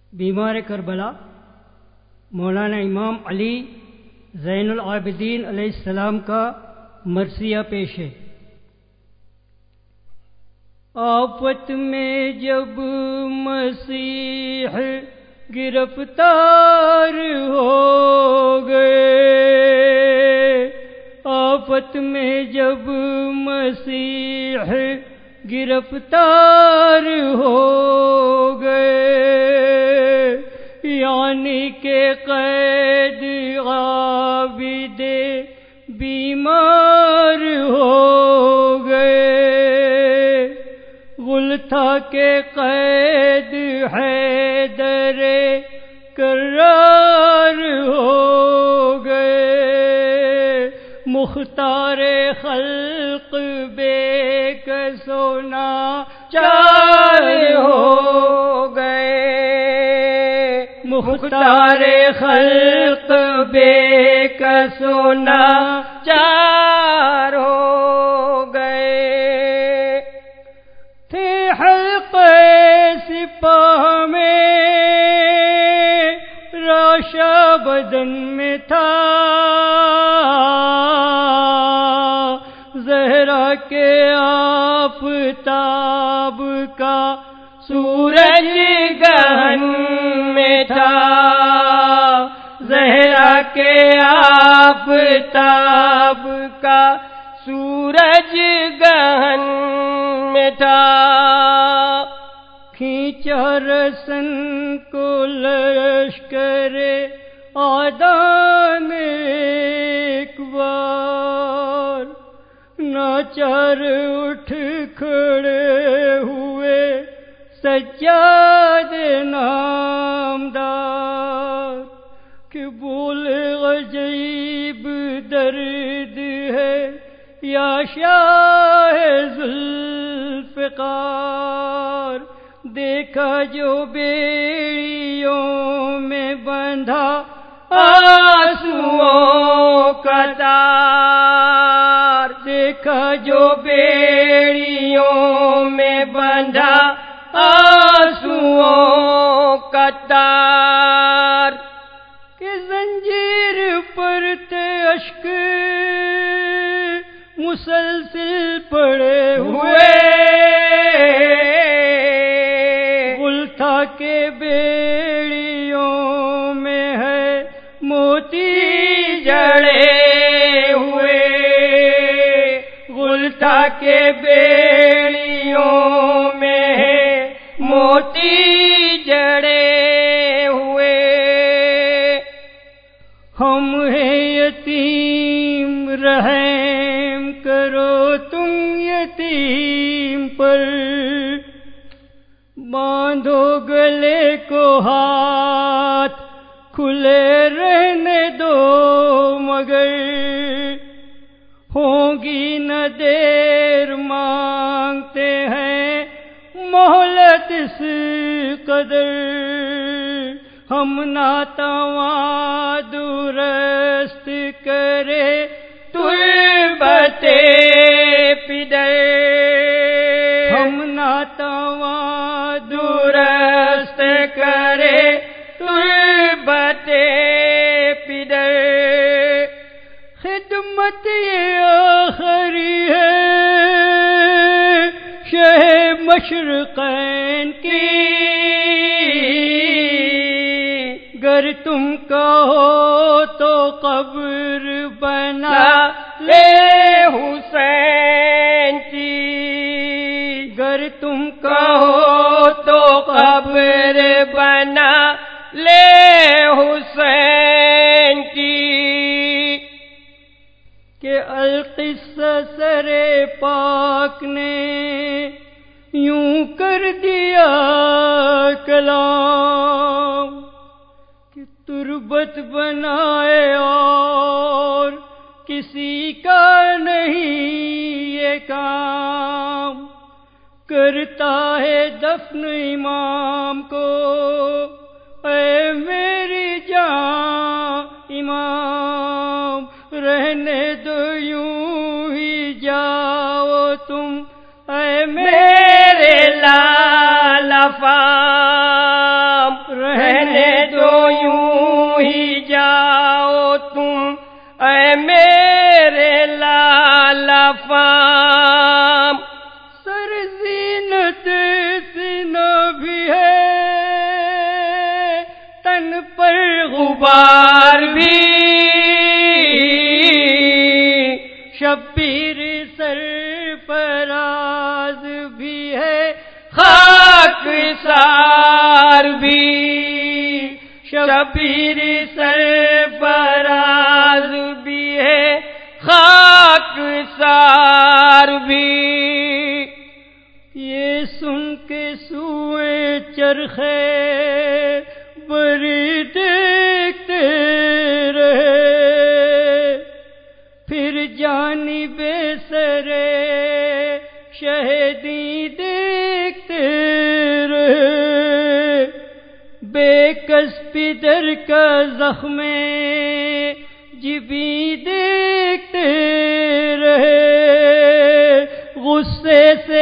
بیمار کربلا مولانا امام علی زین العابدین علیہ السلام کا مرثیہ پیش ہے۔ آفت میں جب مسیح گرفتار ہو گئے، آفت میں جب مسیح گرفتار ہو گئے، یعنی کہ قید عابد بیمار ہو گئے، غل تھا کہ قید حیدر کرار ہو گئے، مختار خلق بے کس و ناچار ہو گئے، مختار خلق بے کس و ناچار ہو گئے، تھے حلقے سپاہ میں راشا بدن میں تھا، زہرا کے آفتاب کا سورج گہن میں تھا، زہرا کے آفتاب کا سورج گہن میں تھا، کھینچا رسن کو لشکر آدان ایک بار، ناچار اٹھ کھڑے ہوئے سجاد نامدار، کہ بولے عجیب درد ہے یا شاہ ذوالفقار، دیکھا جو بیڑیوں میں بندھا آنسوؤں کا تار، دیکھا جو بیڑیوں میں بندھا آنسوؤں کا تار، کہ زنجیر پر تھے اشک مسلسل پڑے ہوئے، غل تھا کہ بیڑیوں میں ہے موتی جڑے ہوئے، غل تھا کہ بیڑیوں میں ہے موتی جڑے ہوئے، ہم ہیں یتیم رحم کرو تم یتیم پر، باندھو گلے کو ہاتھ کھلے رہنے دو، مگر ہوگی نہ دیر مانگتے ہیں مہلت اس قدر، ہم ناتواں درست کرے تربت پدر، ہم ناتواں درست کرے تربت پدر، خدمت یہ آخری ہے شہ مشرقین کی، گر تم کہو تو قبر بنا لے حسین کی، گر تم کہو تو قبر بنا لے حسین کی، کہ القصہ سر پاک نے یوں کر دیا کلام، کہ تربت بنائے اور کسی کا نہیں یہ کام، کرتا ہے دفن امام کو اے میری جان امام، رہنے دو یوں ہی جاؤ تم اے میرے لال فام، پر غبار بھی، شبیر سرفراز بھی ہے خاکسار بھی، شبیر سرفراز بھی ہے خاکسار بھی۔ یہ سن کے سوئے چرخے بری دیکھتے رہے، پھر جانب سرے شہدی دیکھتے رہے، بے کس پدر کا زخم جبی دیکھتے رہے، غصے سے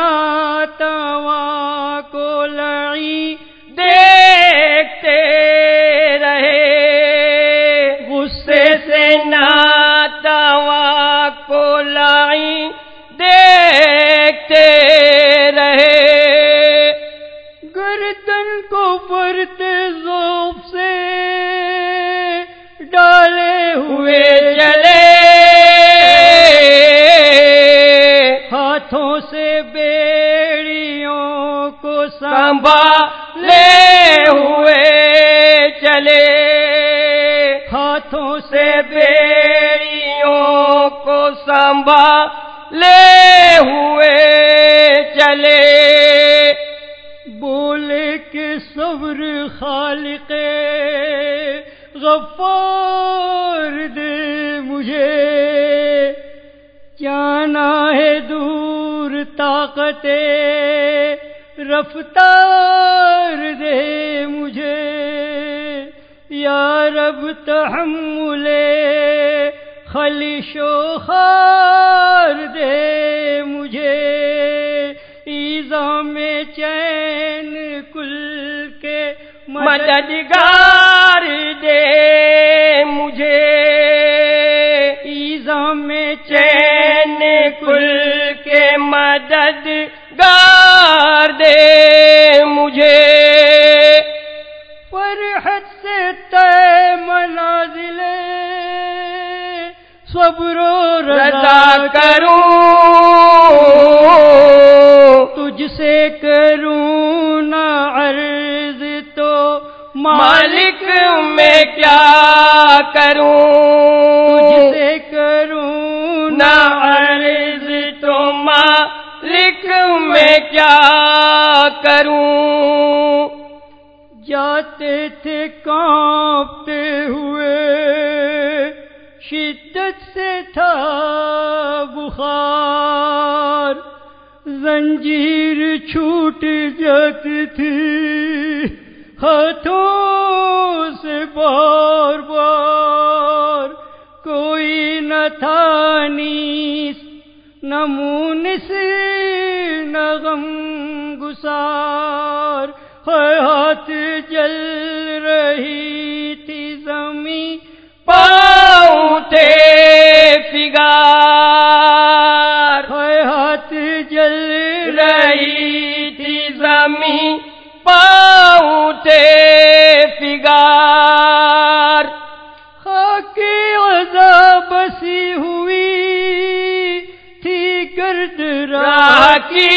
ناتواں کو لڑی دیکھتے رہے، غصے سے ناتواں کو لائی دیکھتے رہے، گردن کو برتے ذوب سے ڈالے ہوئے چلے، ہاتھوں سے بیڑیوں کو سنبھالے ہوئے چلے، ہاتھوں سے بیڑیوں کو سنبھالے ہوئے چلے، بولے کہ صبر خالق غفار دے مجھے، جانا ہے دور طاقت رفتار دے مجھے، یا رب تحمل خلش و خار دے مجھے، ایذا میں چین کل کے مددگار دے مجھے، ایذا میں چین کل کے مددگار دے مجھے، فرحت سے طے منازل صبر و رضا کروں، تجھ سے کروں نہ عرض تو مالک میں کیا کروں، تجھ سے کروں نہ عرض تو مالک میں کیا کروں، جاتے تھے کانپتے ہوئے، شدت سے تھا بخار، زنجیر چھوٹ جاتی تھی ہاتھوں سے بار بار، کوئی نہ تھا نیس نہ مونس نہ غم گسار، ہاتھ جل رہی تھی زمین پاؤں تھے فگار، ہاتھ جل رہی تھی زمین پاؤں تھے فگار، خاک عذاب بسی ہوئی تھی گرد راہ کی،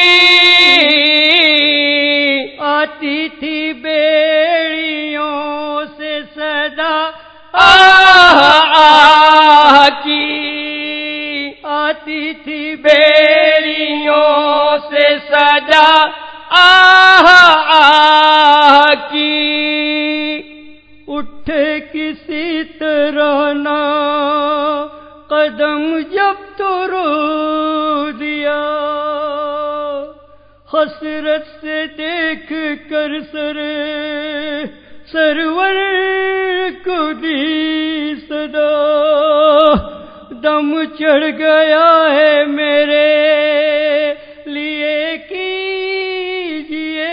آتی تھی بیڑیوں سے صدا آہ آہ کی، آتی تھی بیڑیوں سے صدا آہ آہ کی، اٹھے کسی طرح نہ قدم جب تو رو دیا، حسرت سے دیکھ کر سرور کو دی صدا، دم چڑھ گیا ہے میرے لیے کیجیے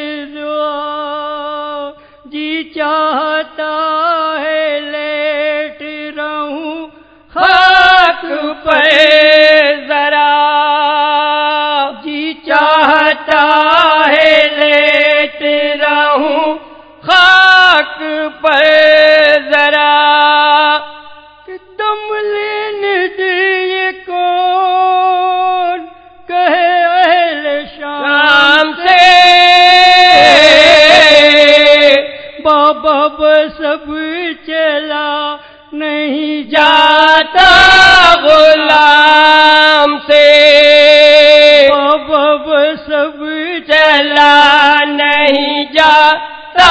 دعا، جی چاہتا ہے لیٹ رہوں خاک پہ ذرا، جی چاہتا ہے لیٹ رہوں خاک پر ذرا کہ دم لینے دیے کون کہے اہل شام سے بابا سب چلا نہیں جاتا غلام سے بابا سب چلا نہیں جاتا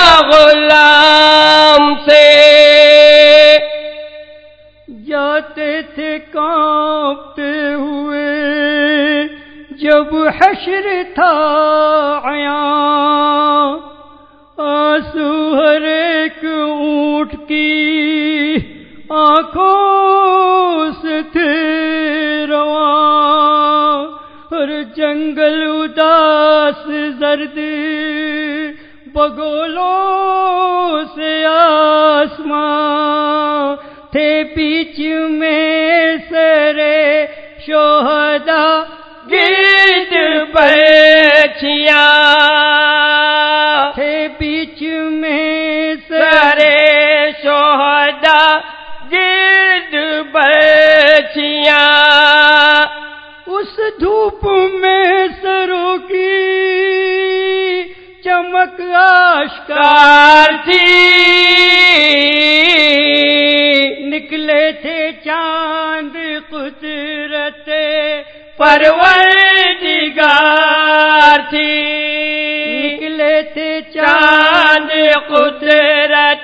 غلام سے جاتے تھے کانپتے ہوئے جب حشر تھا عیاں آنسو ہر ایک اونٹ کی آنکھوں سے تھے رواں ہر جنگل اداس زرد بگولوں سے آسماں تھے بیچ میں سرے شہدا گرد برچھیاں تھے بیچ میں سرے شہدا گرد برچھیاں اس دھوپ میں سروں کی چمک آشکار تھی نکلے تھے چاند قدرت پروردگار تھی نکلے تھے چاند قدرت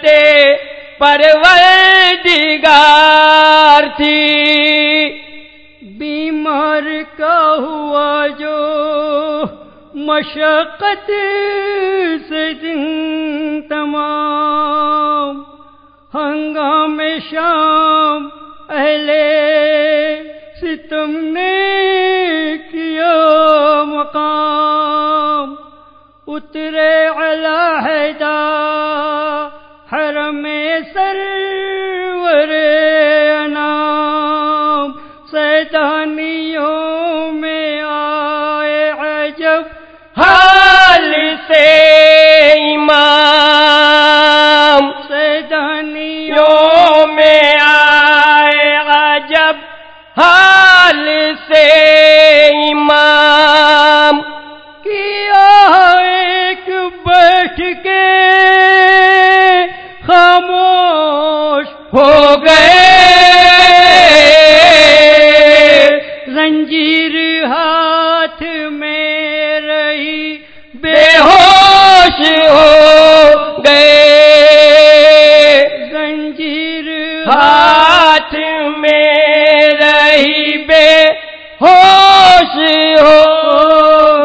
پروردگار تھی بیمار کا ہوا جو مشقت سے دن تمام ہنگام شام اہل ستم نے کیا مقام اترے علیحدہ حرم سرور انام سیدانیوں میں آئے عجب حال سے امام سیدانیوں میں آئے عجب حال سے امام کیا ایک بیٹھ کے خاموش ہو گئے زنجیر ہاتھ میں رہی بے ہوش ہو گئے زنجیر ہاتھ میں رہی بے ہوش ہو